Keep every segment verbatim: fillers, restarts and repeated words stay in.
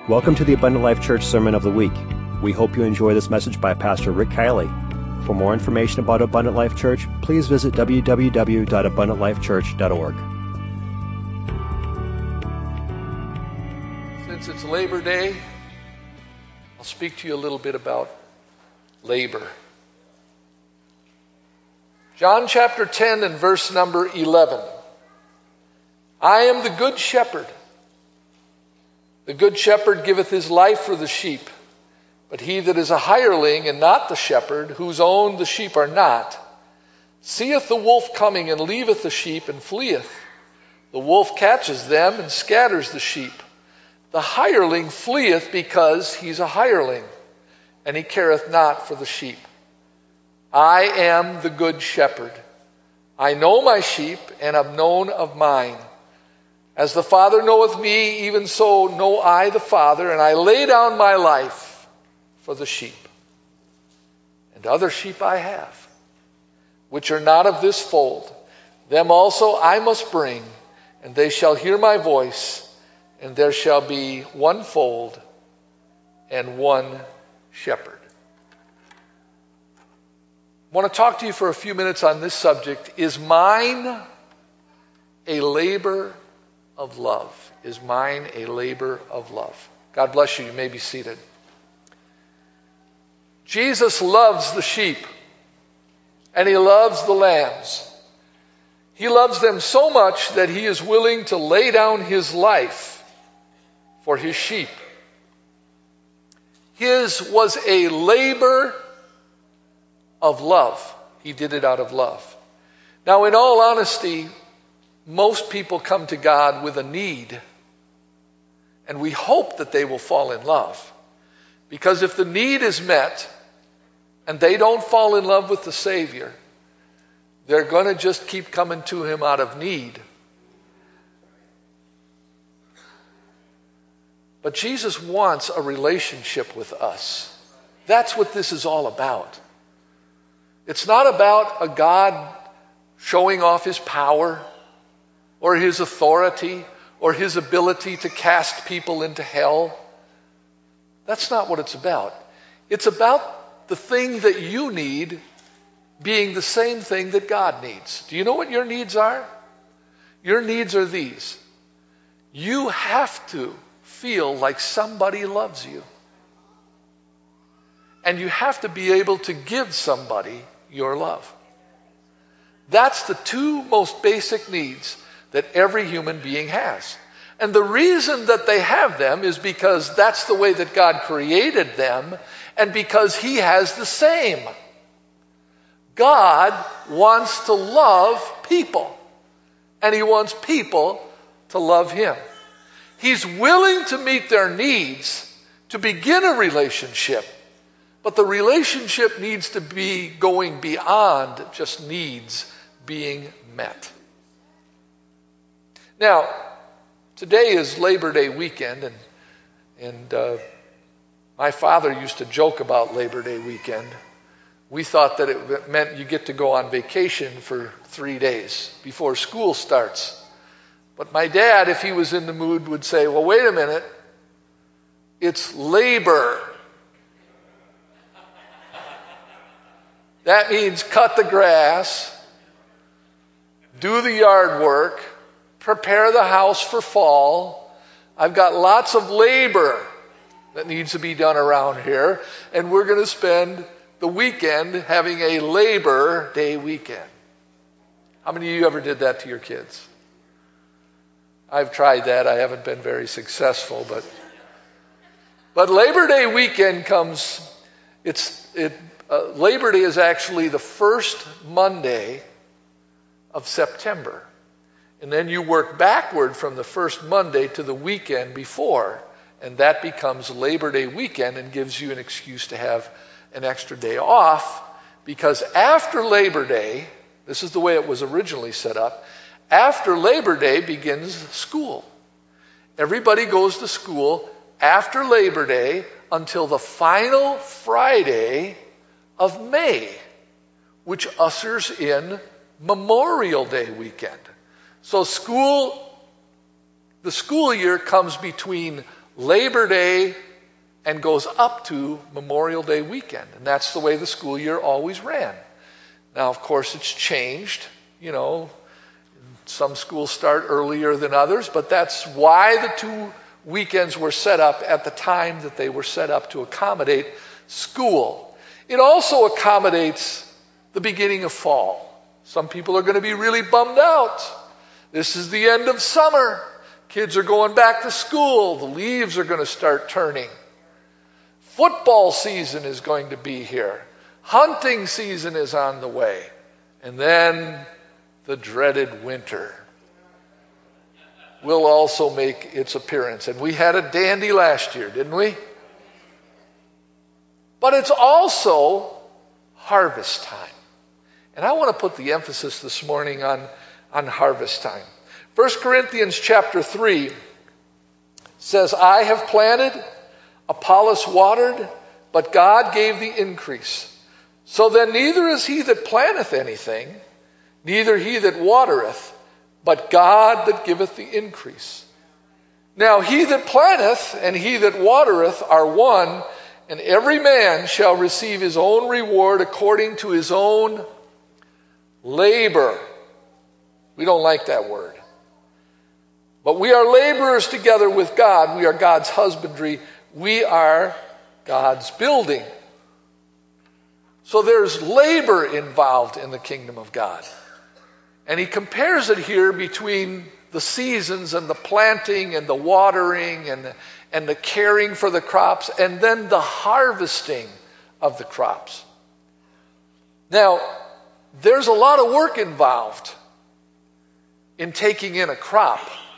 Welcome to the Abundant Life Church Sermon of the Week. We hope you enjoy this message by Pastor Rick Kiley. For more information about Abundant Life Church, please visit w w w dot abundant life church dot org. Since it's Labor Day, I'll speak to you a little bit about labor. John chapter ten and verse number eleven. I am the good shepherd. The good shepherd giveth his life for the sheep. But he that is a hireling and not the shepherd, whose own the sheep are not, seeth the wolf coming and leaveth the sheep and fleeth. The wolf catches them and scatters the sheep. The hireling fleeth because he's a hireling, and he careth not for the sheep. I am the good shepherd. I know my sheep, and am known of mine. As the Father knoweth me, even so know I the Father, and I lay down my life for the sheep. And other sheep I have, which are not of this fold. Them also I must bring, and they shall hear my voice, and there shall be one fold and one shepherd. I want to talk to you for a few minutes on this subject. Is mine a labor of love? Is mine a labor of love? God bless you. You may be seated. Jesus loves the sheep, and he loves the lambs. He loves them so much that he is willing to lay down his life for his sheep. His was a labor of love. He did it out of love. Now, in all honesty, most people come to God with a need, and we hope that they will fall in love. Because if the need is met and they don't fall in love with the Savior, they're going to just keep coming to him out of need. But Jesus wants a relationship with us. That's what this is all about. It's not about a God showing off his power or his authority or his ability to cast people into hell. That's not what it's about. It's about the thing that you need being the same thing that God needs. Do you know what your needs are? Your needs are these. You have to feel like somebody loves you. And you have to be able to give somebody your love. That's the two most basic needs that every human being has. And the reason that they have them is because that's the way that God created them, and because he has the same. God wants to love people, and he wants people to love him. He's willing to meet their needs to begin a relationship, but the relationship needs to be going beyond just needs being met. Now, today is Labor Day weekend, and and uh, my father used to joke about Labor Day weekend. We thought that it meant you get to go on vacation for three days before school starts. But my dad, if he was in the mood, would say, well, wait a minute, it's labor. That means cut the grass, do the yard work, prepare the house for fall. I've got lots of labor that needs to be done around here, and we're going to spend the weekend having a Labor Day weekend. How many of you ever did that to your kids? I've tried that. I haven't been very successful, but but Labor Day weekend comes. It's it. Uh, Labor Day is actually the first Monday of September. And then you work backward from the first Monday to the weekend before, and that becomes Labor Day weekend and gives you an excuse to have an extra day off, because after Labor Day, this is the way it was originally set up, after Labor Day begins school. Everybody goes to school after Labor Day until the final Friday of May, which ushers in Memorial Day weekend. So school, the school year comes between Labor Day and goes up to Memorial Day weekend. And that's the way the school year always ran. Now, of course, it's changed. You know, some schools start earlier than others, but that's why the two weekends were set up at the time that they were set up, to accommodate school. It also accommodates the beginning of fall. Some people are going to be really bummed out. This is the end of summer. Kids are going back to school. The leaves are going to start turning. Football season is going to be here. Hunting season is on the way. And then the dreaded winter will also make its appearance. And we had a dandy last year, didn't we? But it's also harvest time. And I want to put the emphasis this morning on, on harvest time. First Corinthians chapter three says, I have planted, Apollos watered, but God gave the increase. So then neither is he that planteth anything, neither he that watereth, but God that giveth the increase. Now he that planteth and he that watereth are one, and every man shall receive his own reward according to his own labor. We don't like that word. But we are laborers together with God. We are God's husbandry. We are God's building. So there's labor involved in the kingdom of God. And he compares it here between the seasons and the planting and the watering and the, and the caring for the crops, and then the harvesting of the crops. Now, there's a lot of work involved in taking in a crop.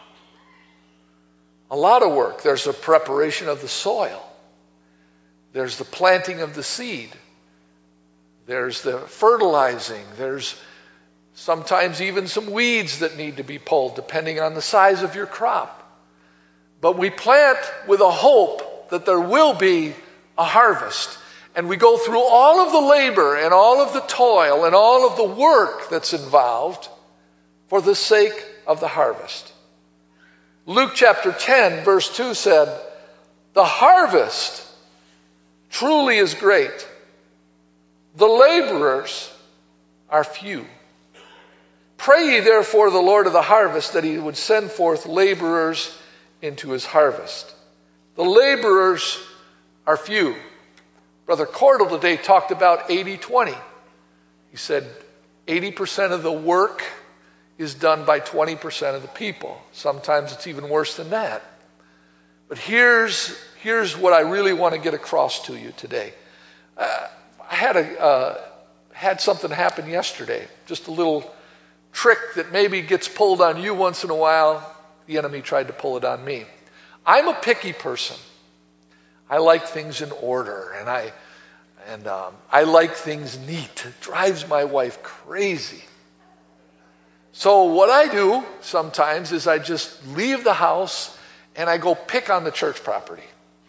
A lot of work. There's the preparation of the soil. There's the planting of the seed. There's the fertilizing. There's sometimes even some weeds that need to be pulled, depending on the size of your crop. But we plant with a hope that there will be a harvest. And we go through all of the labor and all of the toil and all of the work that's involved for the sake of the harvest. Luke chapter ten, verse two said, the harvest truly is great. The laborers are few. Pray ye therefore the Lord of the harvest that he would send forth laborers into his harvest. The laborers are few. Brother Cordell today talked about eighty twenty. He said eighty percent of the work is done by twenty percent of the people. Sometimes it's even worse than that. But here's, here's what I really want to get across to you today. Uh, I had, a, uh, had something happen yesterday, just a little trick that maybe gets pulled on you once in a while. The enemy tried to pull it on me. I'm a picky person. I like things in order, and I and um, I like things neat. It drives my wife crazy. So what I do sometimes is I just leave the house and I go pick on the church property.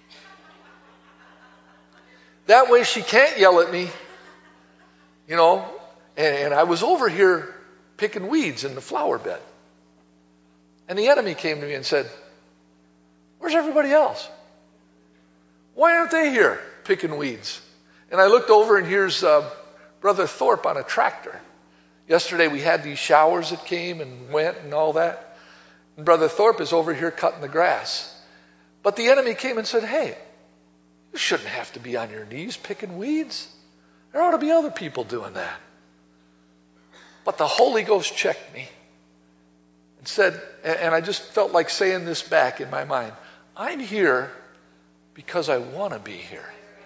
That way she can't yell at me, you know. And, and I was over here picking weeds in the flower bed. And the enemy came to me and said, where's everybody else? Why aren't they here picking weeds? And I looked over, and here's uh, Brother Thorpe on a tractor. Yesterday we had these showers that came and went and all that. And Brother Thorpe is over here cutting the grass. But the enemy came and said, hey, you shouldn't have to be on your knees picking weeds. There ought to be other people doing that. But the Holy Ghost checked me and said, and I just felt like saying this back in my mind, I'm here because I want to be here.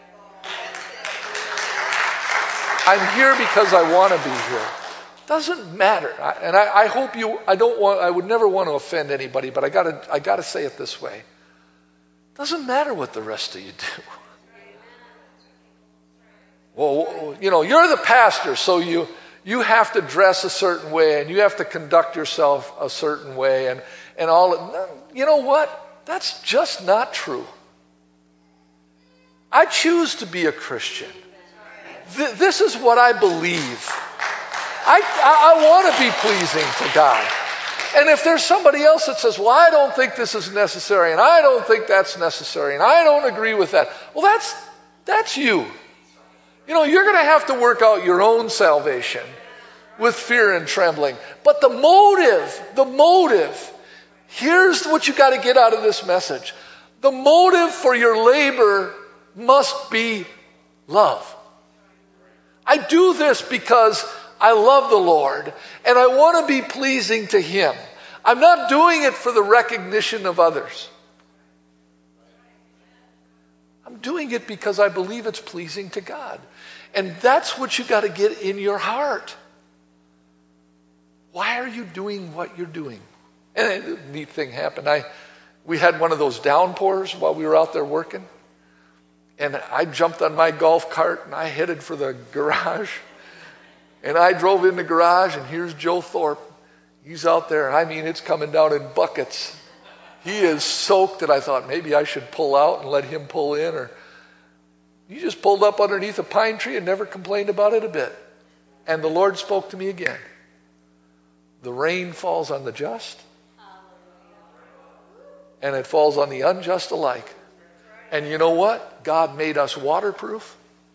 I'm here because I want to be here. Doesn't matter. I, and I, I hope you, I don't want, I would never want to offend anybody, but I gotta, I gotta say it this way. Doesn't matter what the rest of you do. Well, you know, you're the pastor, so you, you have to dress a certain way and you have to conduct yourself a certain way and, and all. You know what? That's just not true. I choose to be a Christian. Th- this is what I believe. I, I, I want to be pleasing to God. And if there's somebody else that says, well, I don't think this is necessary, and I don't think that's necessary, and I don't agree with that, well, that's that's you. You know, you're going to have to work out your own salvation with fear and trembling. But the motive, the motive, here's what you got to get out of this message. The motive for your labor must be love. I do this because I love the Lord and I want to be pleasing to Him. I'm not doing it for the recognition of others. I'm doing it because I believe it's pleasing to God. And that's what you got to get in your heart. Why are you doing what you're doing? And a neat thing happened. I, we had one of those downpours while we were out there working. And I jumped on my golf cart and I headed for the garage. And I drove in the garage and here's Joe Thorpe. He's out there. I mean, it's coming down in buckets. He is soaked, and I thought maybe I should pull out and let him pull in. Or he just pulled up underneath a pine tree and never complained about it a bit. And the Lord spoke to me again. The rain falls on the just, and it falls on the unjust alike. And you know what? God made us waterproof.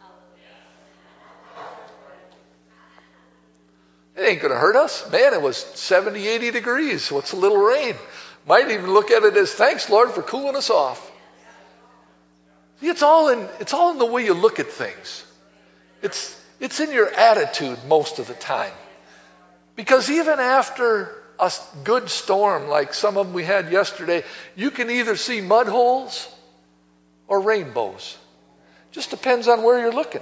It ain't going to hurt us. Man, it was seventy, eighty degrees. What's a little rain? Might even look at it as thanks, Lord, for cooling us off. See, it's all in, it's all in the way you look at things. It's, it's in your attitude most of the time. Because even after a good storm like some of them we had yesterday, you can either see mud holes or rainbows. Just depends on where you're looking.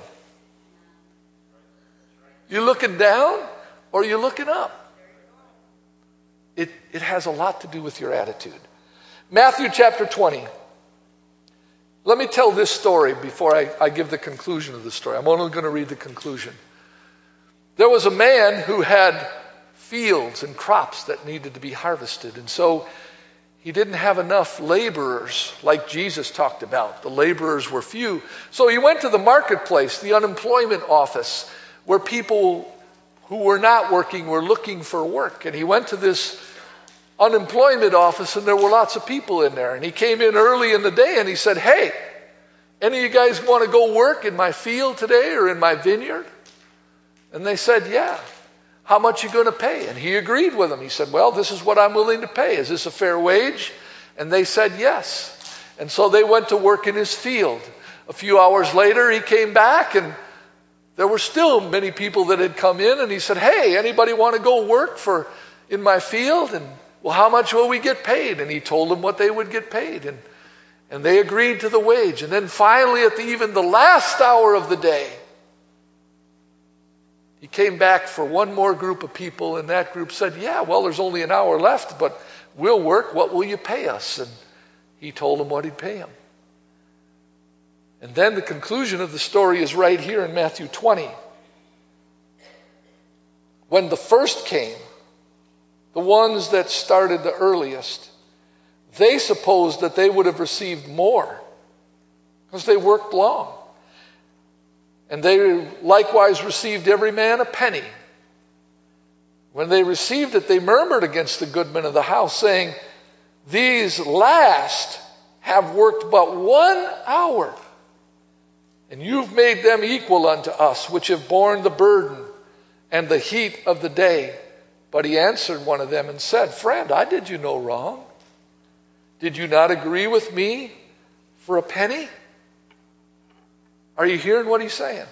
You looking down or you looking up? It, it has a lot to do with your attitude. Matthew chapter twenty. Let me tell this story before I, I give the conclusion of the story. I'm only going to read the conclusion. There was a man who had fields and crops that needed to be harvested. And so he didn't have enough laborers like Jesus talked about. The laborers were few. So he went to the marketplace, the unemployment office, where people who were not working were looking for work. And he went to this unemployment office and there were lots of people in there. And he came in early in the day and he said, hey, any of you guys want to go work in my field today or in my vineyard? And they said, yeah. How much you going to pay? And he agreed with them. He said, well, this is what I'm willing to pay. Is this a fair wage? And they said, yes. And so they went to work in his field. A few hours later, he came back and there were still many people that had come in. And he said, hey, anybody want to go work for in my field? And well, how much will we get paid? And he told them what they would get paid. And, and they agreed to the wage. And then finally, at the, even the last hour of the day, he came back for one more group of people, and that group said, yeah, well, there's only an hour left, but we'll work. What will you pay us? And he told them what he'd pay them. And then the conclusion of the story is right here in Matthew twenty. When the first came, the ones that started the earliest, they supposed that they would have received more because they worked long. And they likewise received every man a penny. When they received it, they murmured against the goodman of the house, saying, these last have worked but one hour, and you've made them equal unto us, which have borne the burden and the heat of the day. But he answered one of them and said, friend, I did you no wrong. Did you not agree with me for a penny? Are you hearing what he's saying?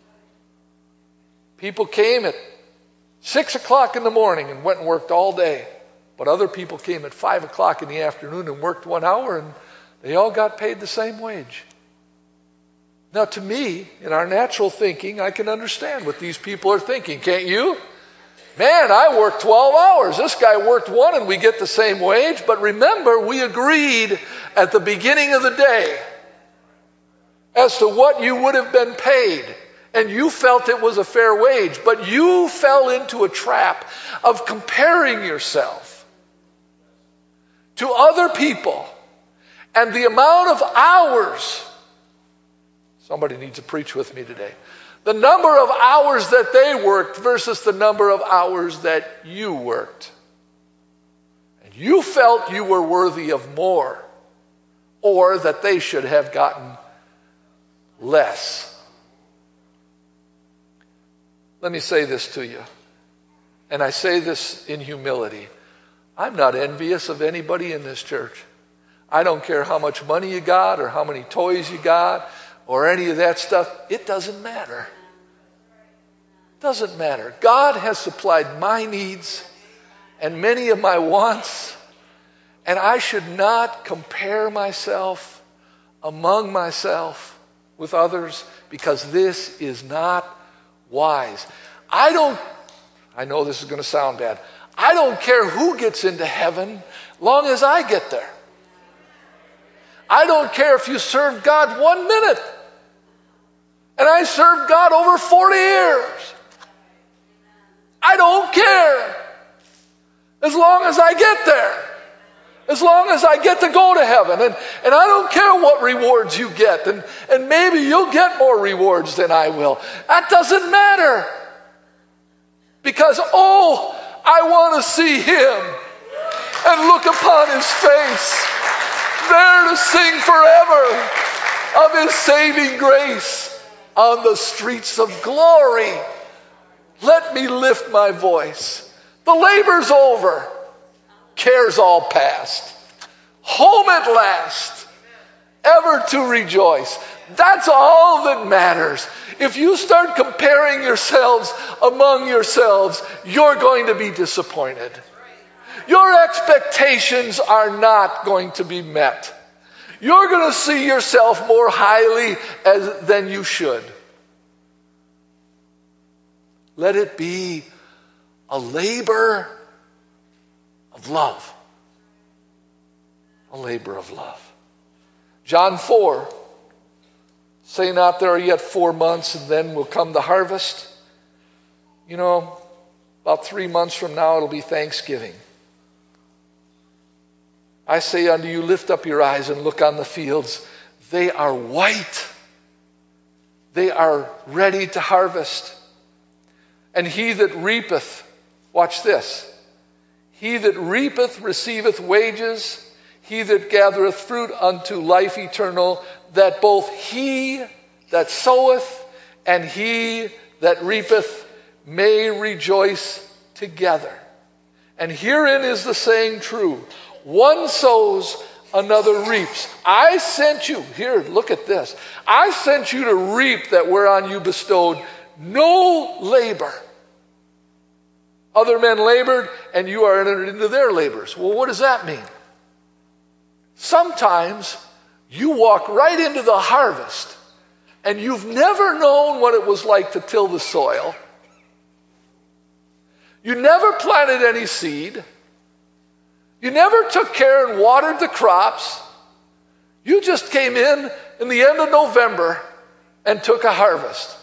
People came at six o'clock in the morning and went and worked all day. But other people came at five o'clock in the afternoon and worked one hour, and they all got paid the same wage. Now, to me, in our natural thinking, I can understand what these people are thinking. Can't you? Man, I worked twelve hours. This guy worked one and we get the same wage. But remember, we agreed at the beginning of the day as to what you would have been paid. And you felt it was a fair wage. But you fell into a trap of comparing yourself to other people and the amount of hours. Somebody needs to preach with me today. The number of hours that they worked versus the number of hours that you worked. you felt you were worthy of more, or that they should have gotten less. Let me say this to you, and I say this in humility. I'm not envious of anybody in this church. I don't care how much money you got or how many toys you got or any of that stuff. It doesn't matter. It doesn't matter. God has supplied my needs and many of my wants, and I should not compare myself among myself with others, because this is not wise. I don't, I know this is going to sound bad. I don't care who gets into heaven long as I get there. I don't care if you serve God one minute. And I served God over forty years. I don't care. As long as I get there. As long as I get to go to heaven. And, and I don't care what rewards you get. And, and maybe you'll get more rewards than I will. That doesn't matter. Because, oh, I want to see Him and look upon His face, there to sing forever of His saving grace on the streets of glory. Let me lift my voice. The labor's over. Care's all past. Home at last. Ever to rejoice. That's all that matters. If you start comparing yourselves among yourselves, you're going to be disappointed. Your expectations are not going to be met. You're going to see yourself more highly as, than you should. Let it be a labor of love. A labor of love. John four. Say not there are yet four months and then will come the harvest. You know, about three months from now it'll be Thanksgiving. I say unto you, lift up your eyes and look on the fields. They are white. They are ready to harvest. And he that reapeth, watch this, he that reapeth receiveth wages, he that gathereth fruit unto life eternal, that both he that soweth and he that reapeth may rejoice together. And herein is the saying true. One sows, another reaps. I sent you, here, look at this. I sent you to reap that whereon you bestowed no labor. Other men labored, and you are entered into their labors. Well, what does that mean? Sometimes you walk right into the harvest, and you've never known what it was like to till the soil. You never planted any seed. You never took care and watered the crops. You just came in in the end of November and took a harvest.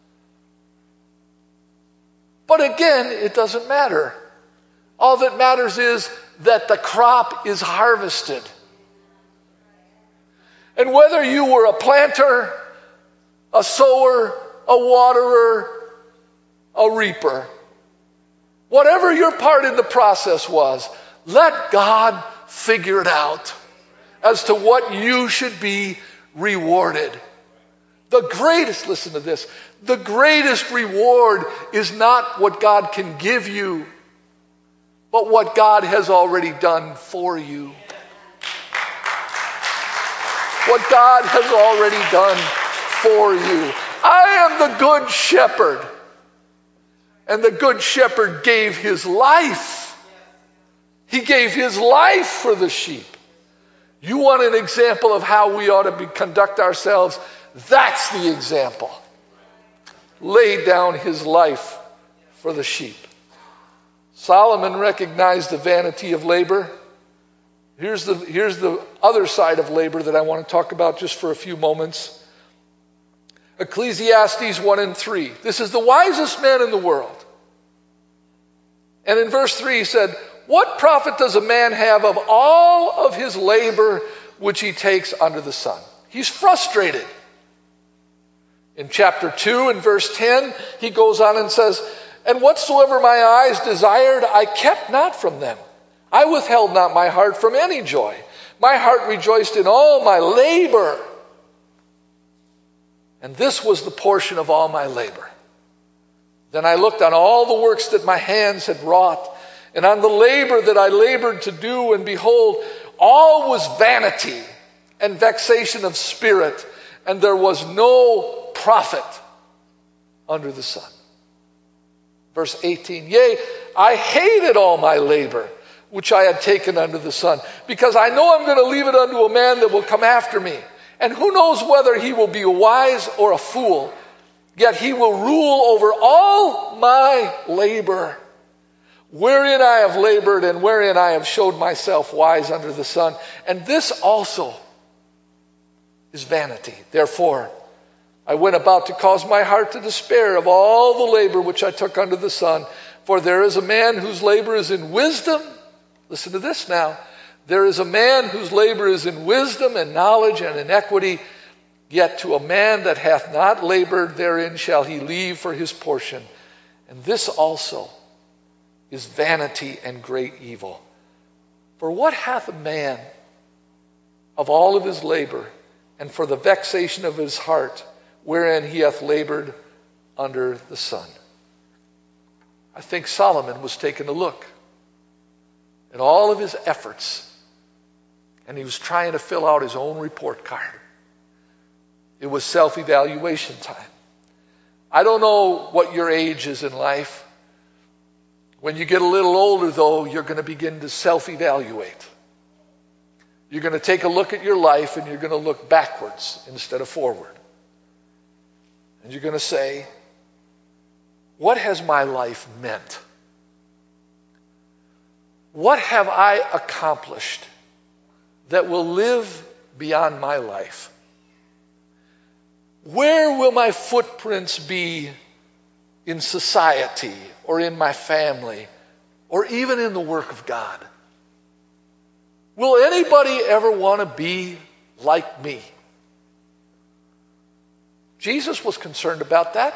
But again, it doesn't matter. All that matters is that the crop is harvested. And whether you were a planter, a sower, a waterer, a reaper, whatever your part in the process was, let God figure it out as to what you should be rewarded. The greatest, listen to this, the greatest reward is not what God can give you, but what God has already done for you. What God has already done for you. I am the good shepherd. And the good shepherd gave his life. He gave his life for the sheep. You want an example of how we ought to be, conduct ourselves? That's the example. Laid down his life for the sheep. Solomon recognized the vanity of labor. Here's the, here's the other side of labor that I want to talk about just for a few moments. Ecclesiastes one and three. This is the wisest man in the world. And in verse three he said, what profit does a man have of all of his labor which he takes under the sun? He's frustrated. In chapter two and verse ten, he goes on and says, and whatsoever my eyes desired, I kept not from them. I withheld not my heart from any joy. My heart rejoiced in all my labor. And this was the portion of all my labor. Then I looked on all the works that my hands had wrought, and on the labor that I labored to do, and behold, all was vanity and vexation of spirit, and there was no profit under the sun. Verse eighteen, yea, I hated all my labor, which I had taken under the sun, because I know I'm going to leave it unto a man that will come after me. And who knows whether he will be a wise or a fool, yet he will rule over all my labor, wherein I have labored and wherein I have showed myself wise under the sun. And this also is vanity. Therefore, I went about to cause my heart to despair of all the labor which I took under the sun. For there is a man whose labor is in wisdom. Listen to this now. There is a man whose labor is in wisdom and knowledge and in equity. Yet to a man that hath not labored therein shall he leave for his portion. And this also is vanity and great evil. For what hath a man of all of his labor, and for the vexation of his heart, wherein he hath labored under the sun? I think Solomon was taking a look at all of his efforts, and he was trying to fill out his own report card. It was self-evaluation time. I don't know what your age is in life. When you get a little older, though, you're going to begin to self-evaluate. You're going to take a look at your life, and you're going to look backwards instead of forward. And you're going to say, what has my life meant? What have I accomplished that will live beyond my life? Where will my footprints be in society or in my family or even in the work of God? Will anybody ever want to be like me? Jesus was concerned about that.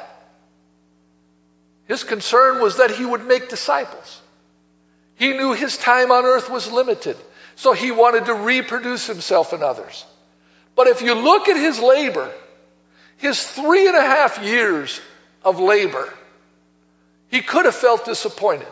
His concern was that he would make disciples. He knew his time on earth was limited, so he wanted to reproduce himself in others. But if you look at his labor, his three and a half years of labor, he could have felt disappointed.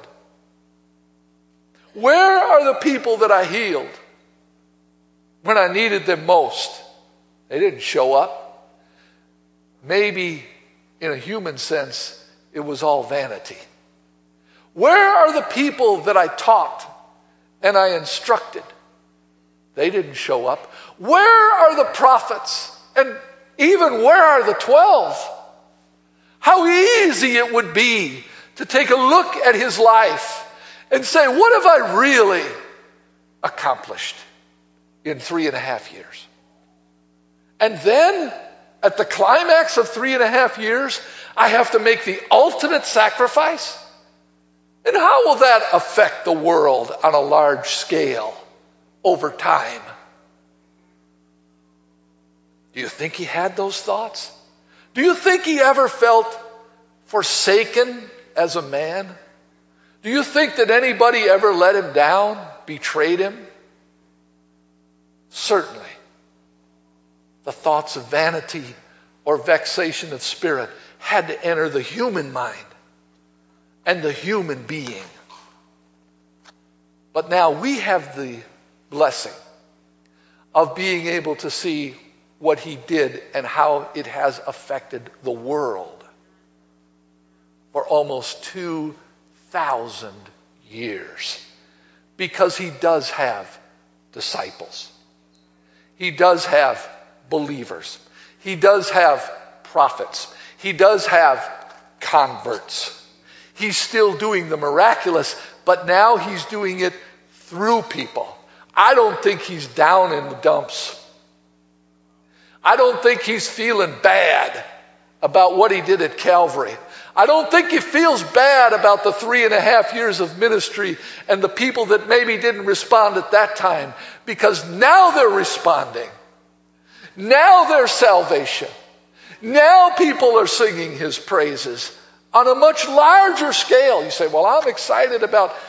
Where are the people that I healed when I needed them most? They didn't show up. Maybe in a human sense, it was all vanity. Where are the people that I taught and I instructed? They didn't show up. Where are the prophets? And even where are the twelve? How easy it would be to take a look at his life and say, what have I really accomplished in three and a half years? And then, at the climax of three and a half years, I have to make the ultimate sacrifice? And how will that affect the world on a large scale over time? Do you think he had those thoughts? Do you think he ever felt forsaken as a man? Do you think that anybody ever let him down, betrayed him? Certainly. The thoughts of vanity or vexation of spirit had to enter the human mind and the human being. But now we have the blessing of being able to see what he did and how it has affected the world for almost two thousand years. Because he does have disciples. He does have believers. He does have prophets. He does have converts. He's still doing the miraculous, but now he's doing it through people. I don't think he's down in the dumps. I don't think he's feeling bad about what he did at Calvary. I don't think he feels bad about the three and a half years of ministry and the people that maybe didn't respond at that time, because now they're responding. Now there's salvation. Now people are singing his praises on a much larger scale. You say, well, I'm excited about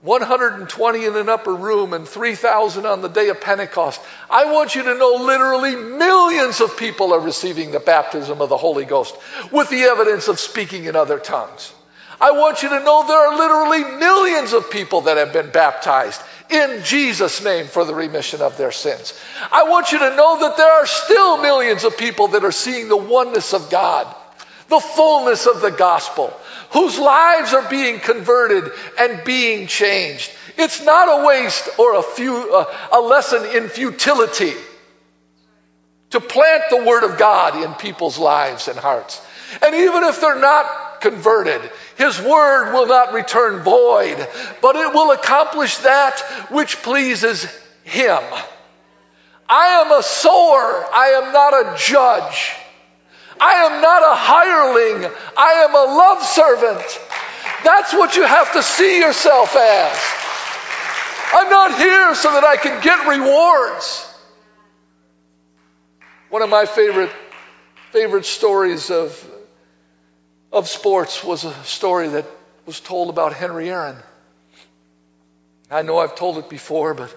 one hundred twenty in an upper room and three thousand on the day of Pentecost. I want you to know literally millions of people are receiving the baptism of the Holy Ghost with the evidence of speaking in other tongues. I want you to know there are literally millions of people that have been baptized in Jesus' name for the remission of their sins. I want you to know that there are still millions of people that are seeing the oneness of God, the fullness of the gospel, whose lives are being converted and being changed. It's not a waste or a, few, uh, a lesson in futility to plant the Word of God in people's lives and hearts. And even if they're not converted, His Word will not return void, but it will accomplish that which pleases Him. I am a sower. I am not a judge. I am not a hireling. I am a love servant. That's what you have to see yourself as. I'm not here so that I can get rewards. One of my favorite favorite stories of, of sports was a story that was told about Henry Aaron. I know I've told it before, but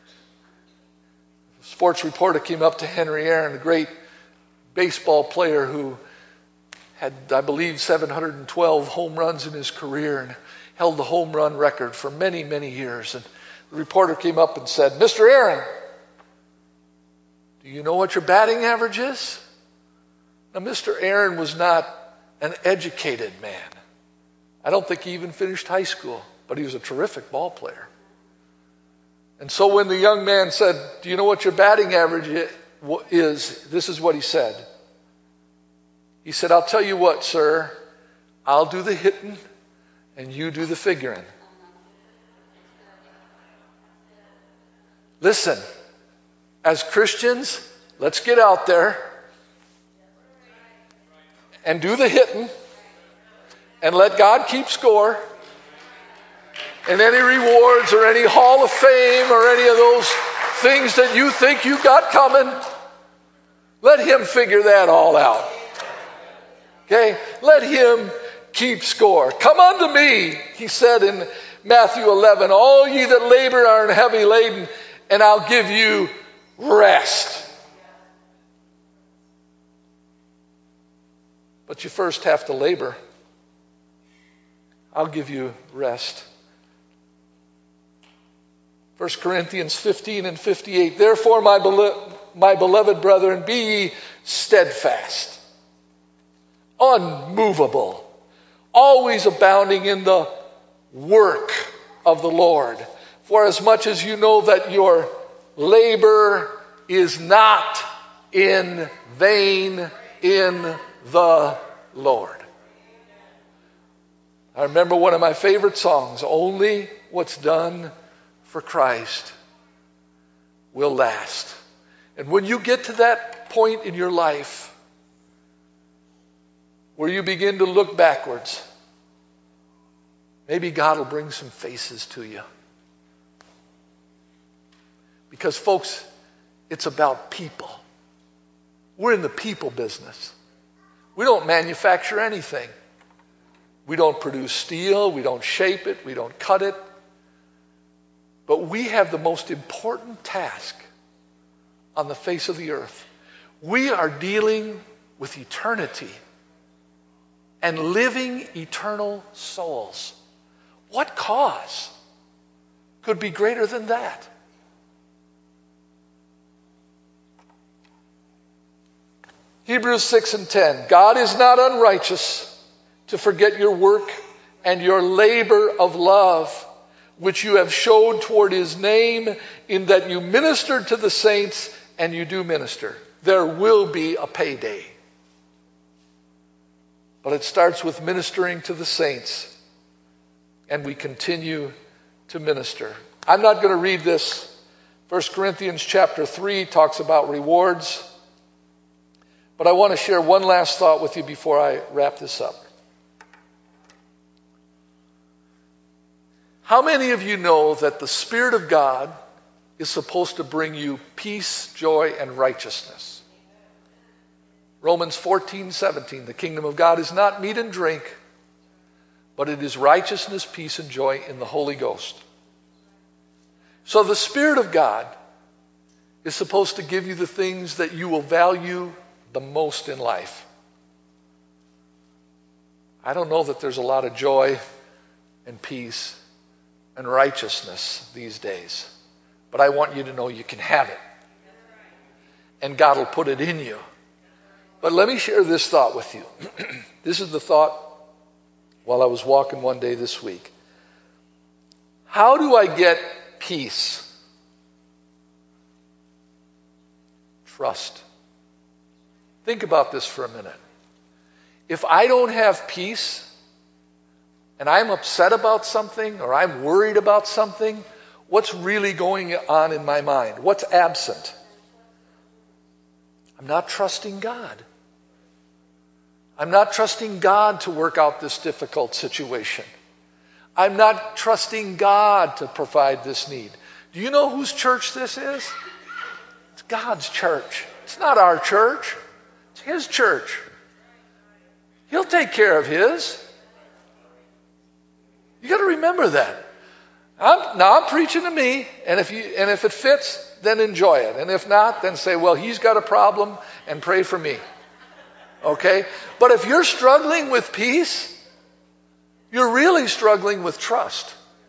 a sports reporter came up to Henry Aaron, a great baseball player who had, I believe, seven hundred twelve home runs in his career and held the home run record for many, many years. And the reporter came up and said, "Mister Aaron, do you know what your batting average is?" Now, Mister Aaron was not an educated man. I don't think he even finished high school, but he was a terrific ball player. And so when the young man said, "Do you know what your batting average is?" this is what he said. He said, "I'll tell you what, sir. I'll do the hitting and you do the figuring." Listen, as Christians, let's get out there and do the hitting and let God keep score. And any rewards or any Hall of Fame or any of those things that you think you got coming, let Him figure that all out. Okay? Let Him keep score. "Come unto me," He said in Matthew eleven, "all ye that labor are heavy laden, and I'll give you rest." But you first have to labor. I'll give you rest. First Corinthians fifteen and fifty-eight, "Therefore, my, belo- my beloved brethren, be ye steadfast, unmovable, always abounding in the work of the Lord. For as much as you know that your labor is not in vain in the Lord." I remember one of my favorite songs, "Only what's done for Christ will last." And when you get to that point in your life where you begin to look backwards, maybe God will bring some faces to you. Because, folks, it's about people. We're in the people business. We don't manufacture anything. We don't produce steel. We don't shape it. We don't cut it. But we have the most important task on the face of the earth. We are dealing with eternity and living eternal souls. What cause could be greater than that? Hebrews six and ten. "God is not unrighteous to forget your work and your labor of love, which you have showed toward His name, in that you ministered to the saints," and you do minister. There will be a payday. But it starts with ministering to the saints, and we continue to minister. I'm not going to read this. First Corinthians chapter three talks about rewards. But I want to share one last thought with you before I wrap this up. How many of you know that the Spirit of God is supposed to bring you peace, joy, and righteousness? Romans fourteen seventeen, "The kingdom of God is not meat and drink, but it is righteousness, peace, and joy in the Holy Ghost." So the Spirit of God is supposed to give you the things that you will value the most in life. I don't know that there's a lot of joy and peace and righteousness these days, but I want you to know you can have it. And God will put it in you. But let me share this thought with you. This is the thought while I was walking one day this week. How do I get peace? Trust. Think about this for a minute. If I don't have peace, and I'm upset about something, or I'm worried about something, what's really going on in my mind? What's absent? I'm not trusting God. I'm not trusting God to work out this difficult situation. I'm not trusting God to provide this need. Do you know whose church this is? It's God's church. It's not our church. It's His church. He'll take care of His. You got to remember that. I'm, now I'm preaching to me, and if you and if it fits, then enjoy it. And if not, then say, well, He's got a problem, and pray for me. Okay? But if you're struggling with peace, you're really struggling with trust.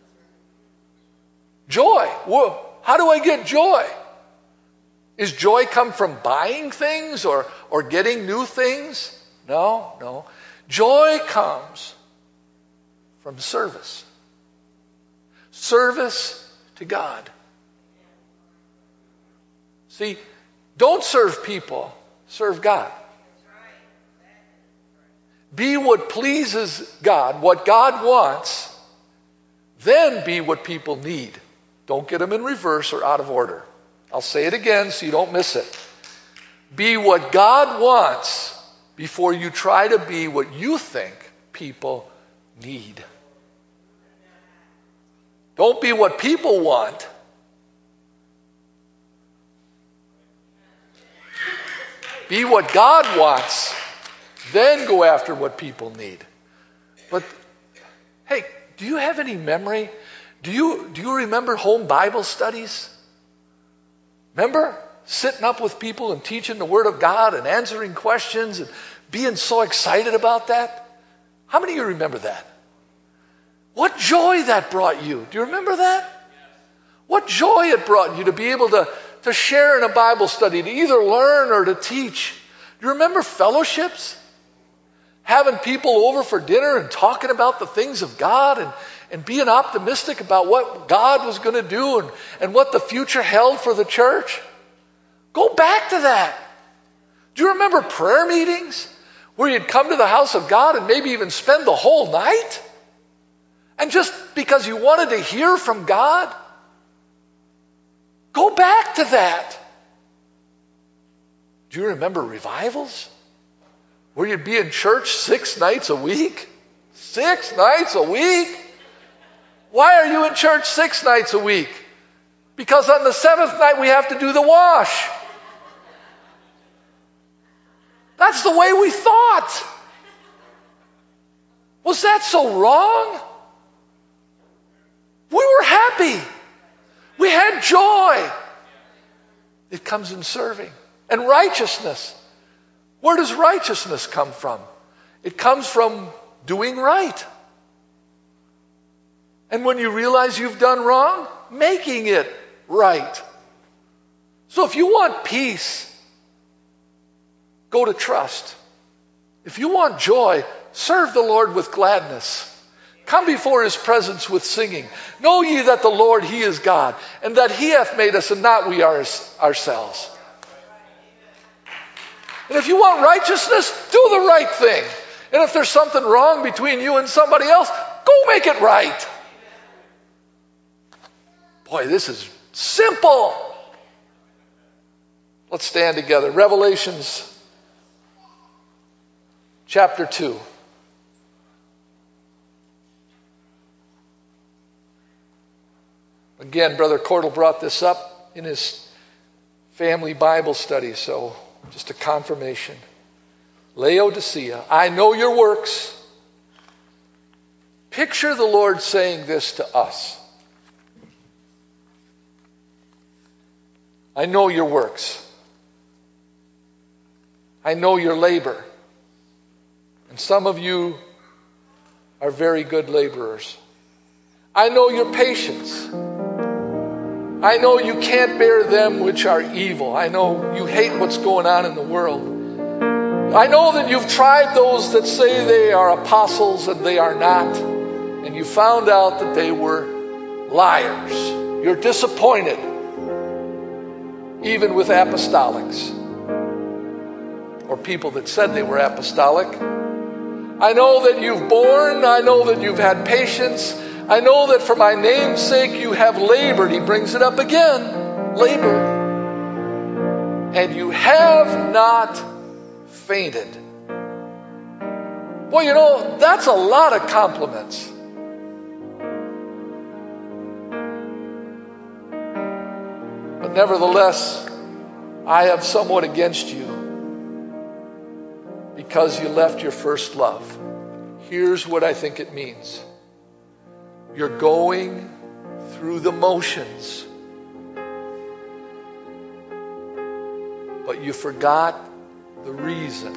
Joy. Whoa. How do I get joy? Is joy come from buying things or, or getting new things? No, no. Joy comes from service. Service to God. See, don't serve people, serve God. Be what pleases God, what God wants, then be what people need. Don't get them in reverse or out of order. I'll say it again so you don't miss it. Be what God wants before you try to be what you think people need. Don't be what people want. Be what God wants. Then go after what people need. But, hey, do you have any memory? Do you, do you remember home Bible studies? Remember sitting up with people and teaching the Word of God and answering questions and being so excited about that? How many of you remember that? What joy that brought you. Do you remember that? What joy it brought you to be able to, to share in a Bible study, to either learn or to teach. Do you remember fellowships? Having people over for dinner and talking about the things of God and, and being optimistic about what God was going to do and, and what the future held for the church. Go back to that. Do you remember prayer meetings where you'd come to the house of God and maybe even spend the whole night? And just because you wanted to hear from God? Go back to that. Do you remember revivals? Where you'd be in church six nights a week? Six nights a week? Why are you in church six nights a week? Because on the seventh night we have to do the wash. That's the way we thought. Was that so wrong? We were happy. We had joy. It comes in serving. And righteousness. Where does righteousness come from? It comes from doing right. And when you realize you've done wrong, making it right. So if you want peace, go to trust. If you want joy, serve the Lord with gladness. Come before His presence with singing. Know ye that the Lord, He is God, and that He hath made us and not we our, ourselves. And if you want righteousness, do the right thing. And if there's something wrong between you and somebody else, go make it right. Boy, this is simple. Let's stand together. Revelations chapter two. Again, Brother Cordell brought this up in his family Bible study, so just a confirmation. Laodicea, I know your works. Picture the Lord saying this to us. I know your works. I know your labor. And some of you are very good laborers. I know your patience. I know you can't bear them which are evil. I know you hate what's going on in the world. I know that you've tried those that say they are apostles and they are not. And you found out that they were liars. You're disappointed, even with apostolics or people that said they were apostolic. I know that you've borne. I know that you've had patience. I know that for my name's sake you have labored. He brings it up again. Labor. And you have not fainted. Boy, you know, that's a lot of compliments. But nevertheless, I have somewhat against you because you left your first love. Here's what I think it means. You're going through the motions, but you forgot the reason.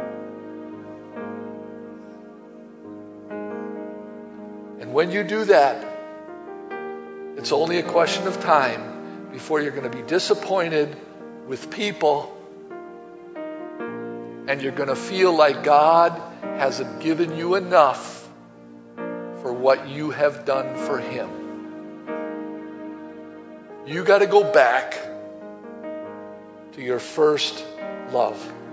And when you do that, it's only a question of time before you're going to be disappointed with people, and you're going to feel like God hasn't given you enough for what you have done for Him. You got to go back to your first love.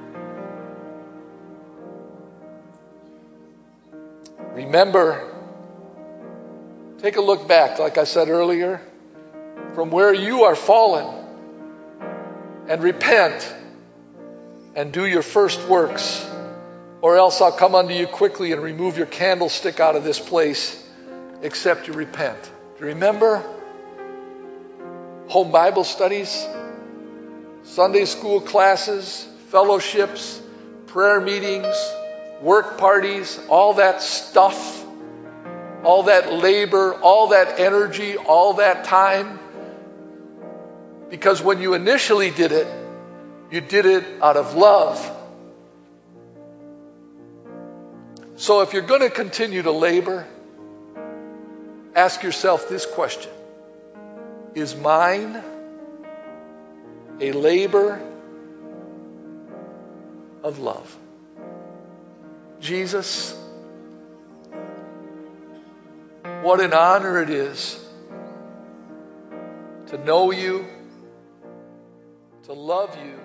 Remember, take a look back, like I said earlier, from where you are fallen, and repent and do your first works. Or else I'll come unto you quickly and remove your candlestick out of this place, except you repent. Do you remember? Home Bible studies, Sunday school classes, fellowships, prayer meetings, work parties, all that stuff, all that labor, all that energy, all that time. Because when you initially did it, you did it out of love. So if you're going to continue to labor, ask yourself this question. Is mine a labor of love? Jesus, what an honor it is to know you, to love you.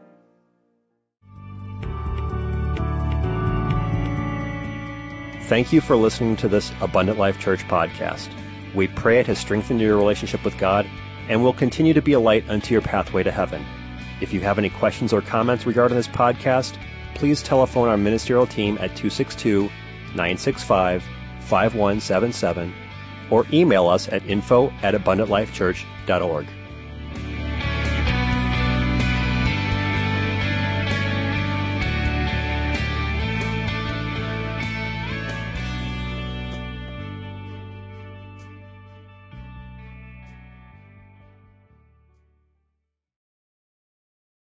Thank you for listening to this Abundant Life Church podcast. We pray it has strengthened your relationship with God and will continue to be a light unto your pathway to heaven. If you have any questions or comments regarding this podcast, please telephone our ministerial team at two six two, nine six five, five one seven seven or email us at info at abundant life church dot org.